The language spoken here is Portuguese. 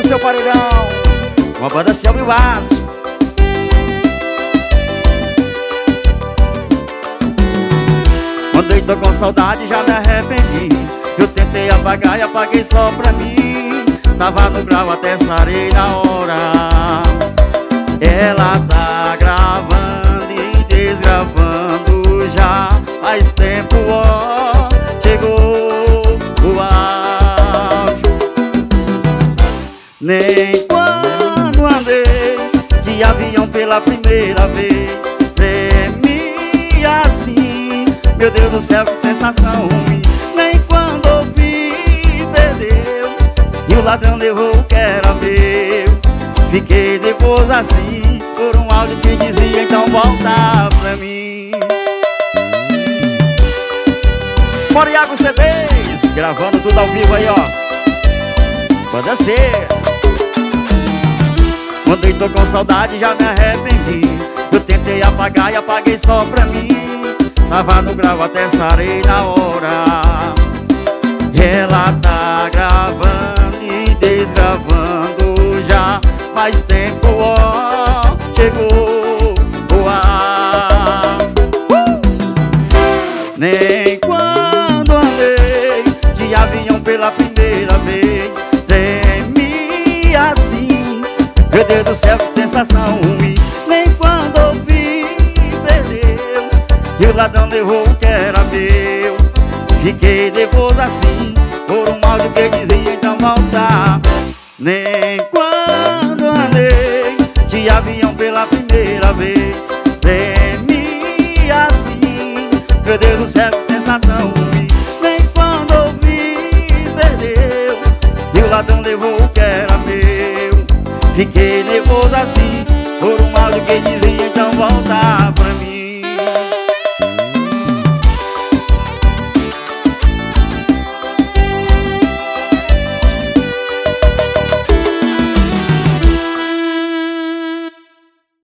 seu paredão, uma banda Selva e Vaso. Quando eu tô com saudade já me arrependi. Eu tentei apagar e apaguei só pra mim. Tava no grau, até sarei na hora. Ela tá gravando e desgravando já faz tempo, ó. Chegou o áudio. Nem quando andei de avião pela primeira vez tremi assim. Meu Deus do céu, que sensação ruim. Nem quando ouvi, perdeu e o ladrão levou o que era meu. Fiquei depois assim, por um áudio que dizia: então volta pra mim. Bora Iago CDs, gravando tudo ao vivo aí, ó. Pode ser. Quando eu tô com saudade já me arrependi. Eu tentei apagar e apaguei só pra mim. Tava no grau, até sarei na hora. Ela tá gravando e desgravando já faz tempo, ó. Chegou o ar. Nem quando andei de avião pela primeira vez tremi assim. Meu Deus do céu, que sensação ruim. Nem quando ouvi, perdeu e o ladrão levou o que era meu. Fiquei depois assim, por um áudio que dizia: então volta. Nem quando andei de avião pela primeira vez tremi assim. Meu Deus do céu, que sensação ruim. Nem quando ouvi, perdeu e o ladrão levou o que era meu. Fiquei nervoso assim, por um áudio que dizia: então volta.